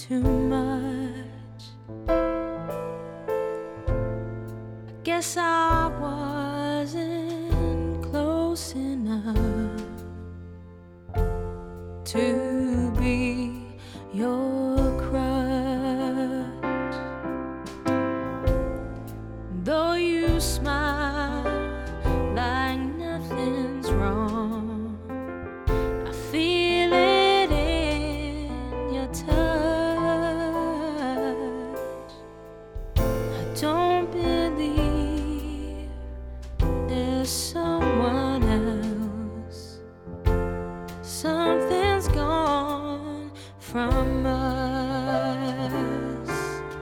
too much. I guess I wasn't close enough to be your crutch. Though you smile like nothing's wrong, I feel it in your touch. I don't believe there's someone else. Something's gone from us.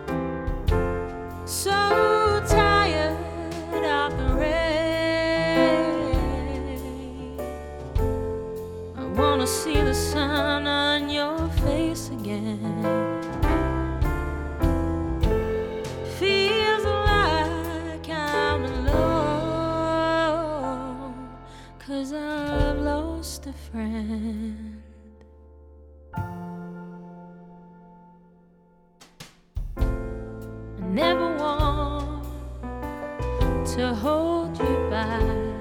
So tired of the rain. I wanna see the sun on your face again. Feels like I'm alone, 'cause I've lost a friend. I never want to hold you back,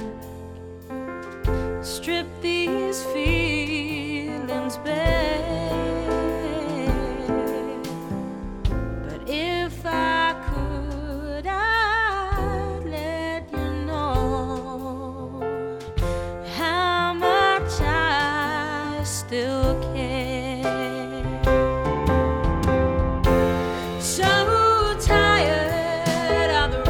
strip these feelings bare. But if I could, I'd let you know how much I still care. So tired of the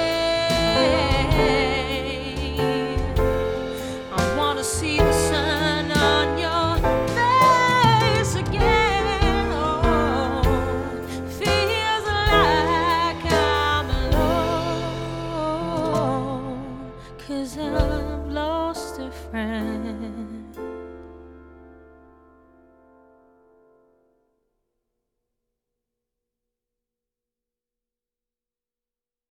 rain. I wanna see the sun on your face again. Oh, feels like I'm alone, 'cause I've lost a friend.